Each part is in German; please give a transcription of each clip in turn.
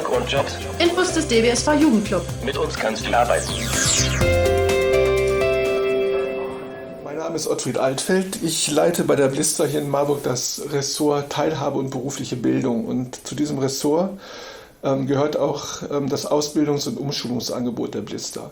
Jobs und Jobs. Infos des DBSV Jugendclub. Mit uns kannst du arbeiten. Mein Name ist Ottfried Altfeld. Ich leite bei der Blister hier in Marburg das Ressort Teilhabe und berufliche Bildung. Und zu diesem Ressort gehört auch das Ausbildungs- und Umschulungsangebot der Blister.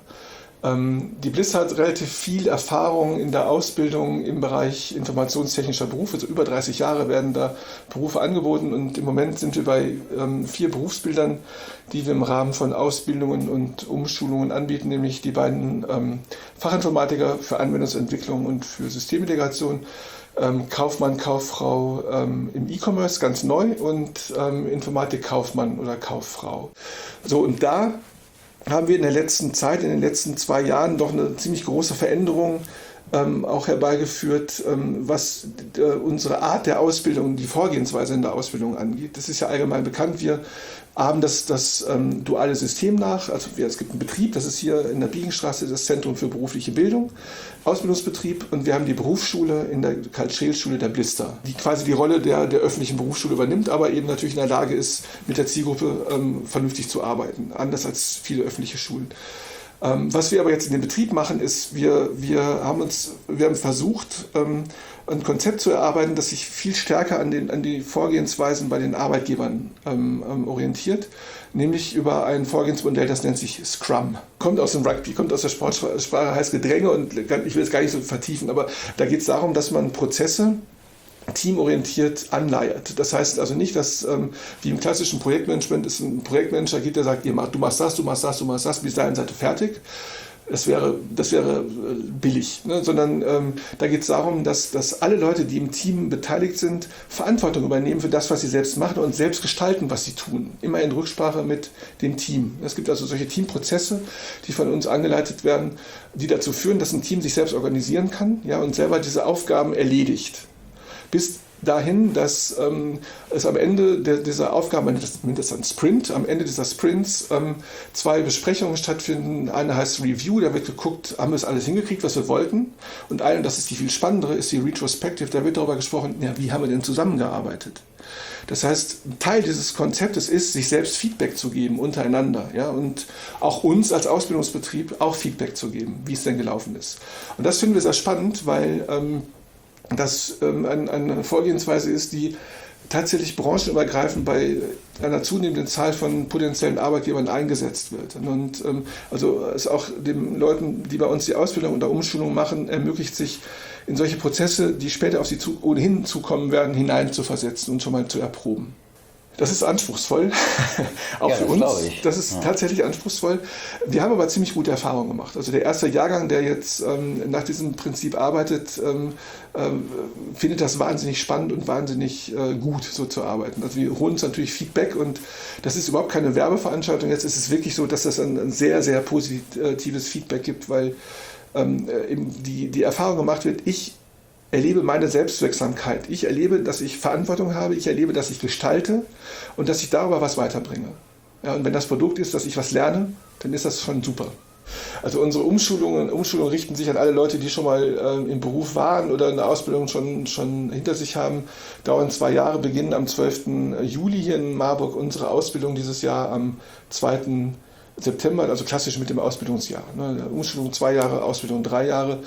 Die Blister hat relativ viel Erfahrung in der Ausbildung im Bereich informationstechnischer Berufe. Also über 30 Jahre werden da Berufe angeboten und im Moment sind wir bei 4 Berufsbildern, die wir im Rahmen von Ausbildungen und Umschulungen anbieten, nämlich die beiden Fachinformatiker für Anwendungsentwicklung und für Systemintegration, Kaufmann, Kauffrau im E-Commerce, ganz neu, und Informatikkaufmann oder Kauffrau. So, und da haben wir in der letzten Zeit, in den letzten 2 Jahren, doch eine ziemlich große Veränderung auch herbeigeführt, was unsere Art der Ausbildung, die Vorgehensweise in der Ausbildung angeht. Das ist ja allgemein bekannt. Wir haben das duale System nach. Also es gibt einen Betrieb, das ist hier in der Biegenstraße das Zentrum für berufliche Bildung, Ausbildungsbetrieb, und wir haben die Berufsschule in der Karl-Scheel-Schule der Blister, die quasi die Rolle der öffentlichen Berufsschule übernimmt, aber eben natürlich in der Lage ist, mit der Zielgruppe vernünftig zu arbeiten, anders als viele öffentliche Schulen. Was wir aber jetzt in dem Betrieb machen, ist, wir haben versucht, ein Konzept zu erarbeiten, das sich viel stärker an die Vorgehensweisen bei den Arbeitgebern orientiert, nämlich über ein Vorgehensmodell, das nennt sich Scrum. Kommt aus dem Rugby, kommt aus der Sportsprache, heißt Gedränge, und ich will es gar nicht so vertiefen, aber da geht es darum, dass man Prozesse teamorientiert anleiert. Das heißt also nicht, dass wie im klassischen Projektmanagement es einen Projektmanager gibt, der sagt, du machst das, bis dahin seid ihr fertig. Das wäre billig, ne? Sondern da geht es darum, dass alle Leute, die im Team beteiligt sind, Verantwortung übernehmen für das, was sie selbst machen und selbst gestalten, was sie tun. Immer in Rücksprache mit dem Team. Es gibt also solche Teamprozesse, die von uns angeleitet werden, die dazu führen, dass ein Team sich selbst organisieren kann, ja, und selber diese Aufgaben erledigt. Bis dahin, dass es am Ende dieser Aufgabe, man nennt das dann Sprint, am Ende dieser Sprints 2 Besprechungen stattfinden. Eine heißt Review, da wird geguckt, haben wir es alles hingekriegt, was wir wollten. Und eine, das ist die viel spannendere, ist die Retrospective, da wird darüber gesprochen, ja, wie haben wir denn zusammengearbeitet? Das heißt, Teil dieses Konzeptes ist, sich selbst Feedback zu geben untereinander, ja, und auch uns als Ausbildungsbetrieb auch Feedback zu geben, wie es denn gelaufen ist. Und das finden wir sehr spannend, weil das eine Vorgehensweise ist, die tatsächlich branchenübergreifend bei einer zunehmenden Zahl von potenziellen Arbeitgebern eingesetzt wird. Und also es auch den Leuten, die bei uns die Ausbildung oder Umschulung machen, ermöglicht, sich in solche Prozesse, die später auf sie ohnehin zukommen werden, hineinzuversetzen und schon mal zu erproben. Das ist anspruchsvoll, auch für uns. Das ist tatsächlich anspruchsvoll. Wir haben aber ziemlich gute Erfahrungen gemacht. Also der erste Jahrgang, der jetzt nach diesem Prinzip arbeitet, findet das wahnsinnig spannend und wahnsinnig gut, so zu arbeiten. Also wir holen uns natürlich Feedback, und das ist überhaupt keine Werbeveranstaltung. Jetzt ist es wirklich so, dass das ein sehr, sehr positives Feedback gibt, weil eben die Erfahrung gemacht wird, ich erlebe meine Selbstwirksamkeit. Ich erlebe, dass ich Verantwortung habe, ich erlebe, dass ich gestalte und dass ich darüber was weiterbringe. Ja, und wenn das Produkt ist, dass ich was lerne, dann ist das schon super. Also unsere Umschulungen richten sich an alle Leute, die schon mal im Beruf waren oder eine Ausbildung schon hinter sich haben. Dauern 2 Jahre, beginnen am 12. Juli hier in Marburg. Unsere Ausbildung dieses Jahr am 2. September, also klassisch mit dem Ausbildungsjahr. Umschulung 2 Jahre, Ausbildung 3 Jahre.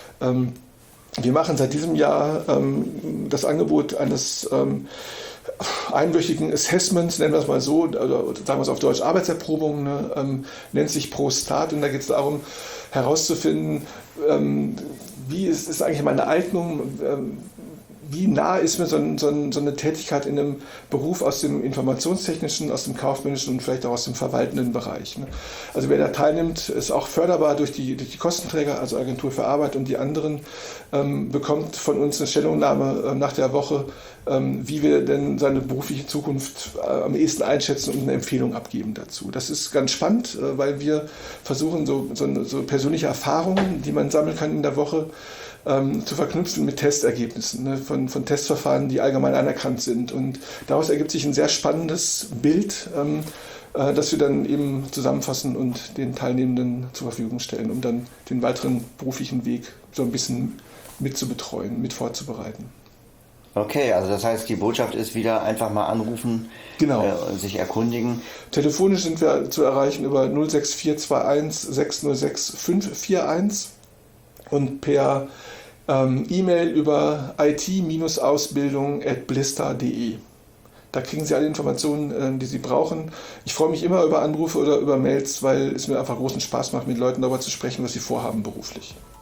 Wir machen seit diesem Jahr das Angebot eines einwöchigen Assessments, nennen wir es mal so, oder sagen wir es auf Deutsch, Arbeitserprobung, nennt sich Pro Start, und da geht es darum, herauszufinden, wie ist eigentlich meine Eignung, wie nah ist mir so eine Tätigkeit in einem Beruf aus dem informationstechnischen, aus dem kaufmännischen und vielleicht auch aus dem verwaltenden Bereich. Also wer da teilnimmt, ist auch förderbar durch die Kostenträger, also Agentur für Arbeit und die anderen, bekommt von uns eine Stellungnahme nach der Woche, wie wir denn seine berufliche Zukunft am ehesten einschätzen und eine Empfehlung abgeben dazu. Das ist ganz spannend, weil wir versuchen, so persönliche Erfahrungen, die man sammeln kann in der Woche, zu verknüpfen mit Testergebnissen, von Testverfahren, die allgemein anerkannt sind. Und daraus ergibt sich ein sehr spannendes Bild, das wir dann eben zusammenfassen und den Teilnehmenden zur Verfügung stellen, um dann den weiteren beruflichen Weg so ein bisschen mit zu betreuen, mit vorzubereiten. Okay, also das heißt, die Botschaft ist wieder einfach mal anrufen, Genau. Sich erkundigen. Telefonisch sind wir zu erreichen über 06421 606 541 und per E-Mail über it-ausbildung@blister.de. Da kriegen Sie alle Informationen, die Sie brauchen. Ich freue mich immer über Anrufe oder über Mails, weil es mir einfach großen Spaß macht, mit Leuten darüber zu sprechen, was sie vorhaben beruflich.